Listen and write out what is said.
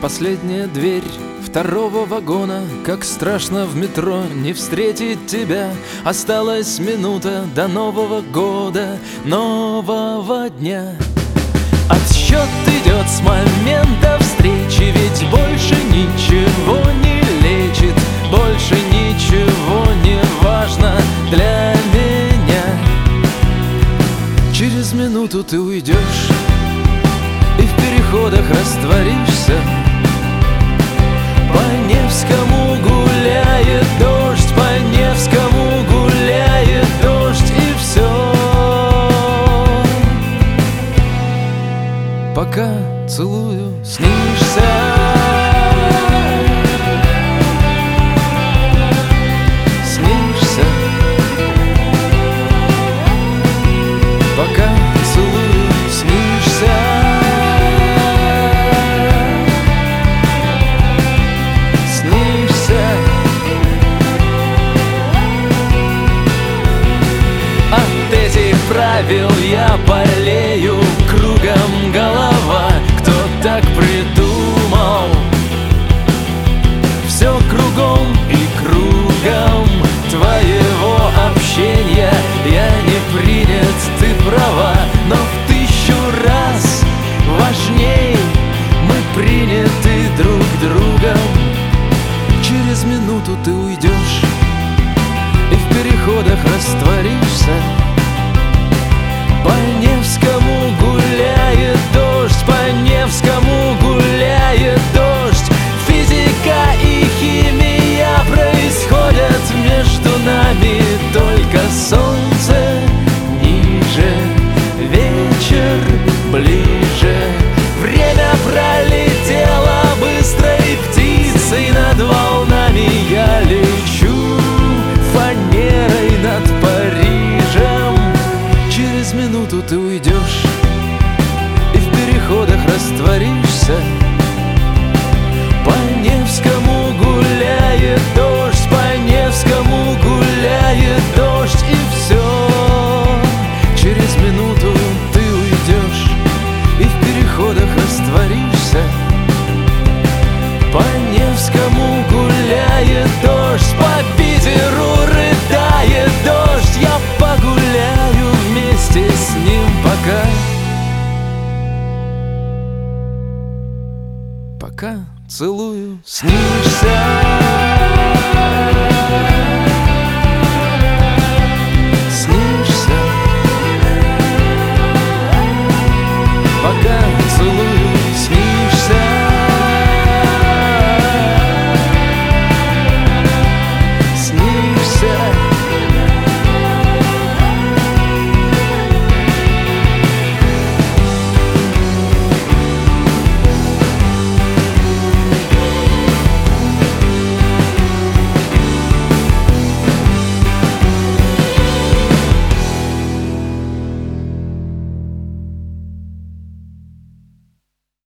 Последняя дверь второго вагона. Как страшно в метро не встретить тебя. Осталась минута до Нового года, нового дня. Отсчет идет с момента встречи, ведь больше ничего не лечит, больше ничего не важно для меня. Через минуту ты уйдешь и в переходах растворишься. По Невскому гуляет дождь, по Невскому гуляет дождь, и все. Пока целую, снишься. Снишься. Пока целую, снишься. Снишься. От этих правил я болею, кругом голова. Кто так придумал? Все кругом и кругом твоего общения я не принят, ты права. Но в 1000 раз важней мы приняты друг другом. Через минуту ты уйдешь и в переходах растворишься. По Невскому гуляет дождь, по Невскому гуляет дождь. Физика и химия происходят между нами, только солнце ниже, вечер ближе. Время пролетело быстрой птицей над волнами. Я лечу фанерой над Парижем. Через минуту ты уйдешь и в переходах растворишься. По Невскому гуляет дождь, по Невскому гуляет дождь, и все. Через минуту ты уйдешь и в переходах растворишься. По Невскому гуляет дождь, по Питеру рыдает дождь. Я погуляю вместе с ним, пока целую, снишься.